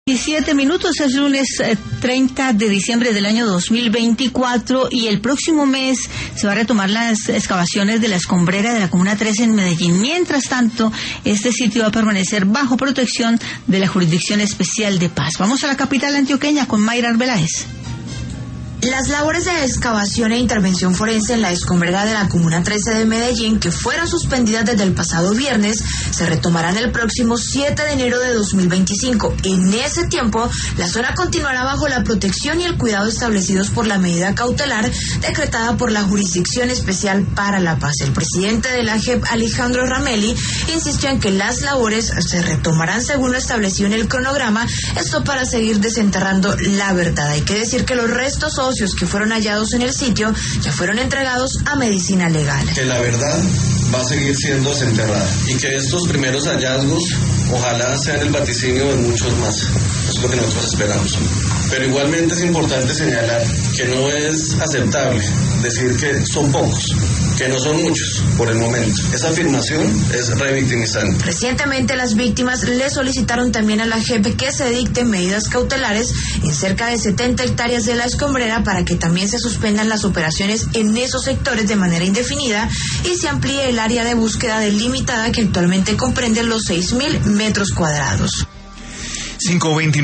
17 minutos, es lunes 30 de diciembre del año 2024 y el próximo mes se va a retomar las excavaciones de la escombrera de la Comuna 13 en Medellín. Mientras tanto, este sitio va a permanecer bajo protección de la Jurisdicción Especial de Paz. Vamos a la capital antioqueña con Mayra Arbeláez. Las labores de excavación e intervención forense en la escombrera de la Comuna 13 de Medellín, que fueron suspendidas desde el pasado viernes, se retomarán el próximo 7 de enero de 2025. En ese tiempo, la zona continuará bajo la protección y el cuidado establecidos por la medida cautelar decretada por la Jurisdicción Especial para la Paz. El presidente de la JEP, Alejandro Ramelli, insistió en que las labores se retomarán según lo establecido en el cronograma, esto para seguir desenterrando la verdad. Hay que decir que los restos que fueron hallados en el sitio ya fueron entregados a medicina legal. Que la verdad va a seguir siendo desenterrada y que estos primeros hallazgos ojalá sean el vaticinio de muchos más. Eso es lo que nosotros esperamos. Pero igualmente es importante señalar que no es aceptable decir que son pocos, que no son muchos por el momento. Esa afirmación es revictimizante. Recientemente las víctimas le solicitaron también a la JEP que se dicten medidas cautelares en cerca de 70 hectáreas de la escombrera para que también se suspendan las operaciones en esos sectores de manera indefinida y se amplíe el área de búsqueda delimitada que actualmente comprende los 6.000 metros cuadrados. 5:29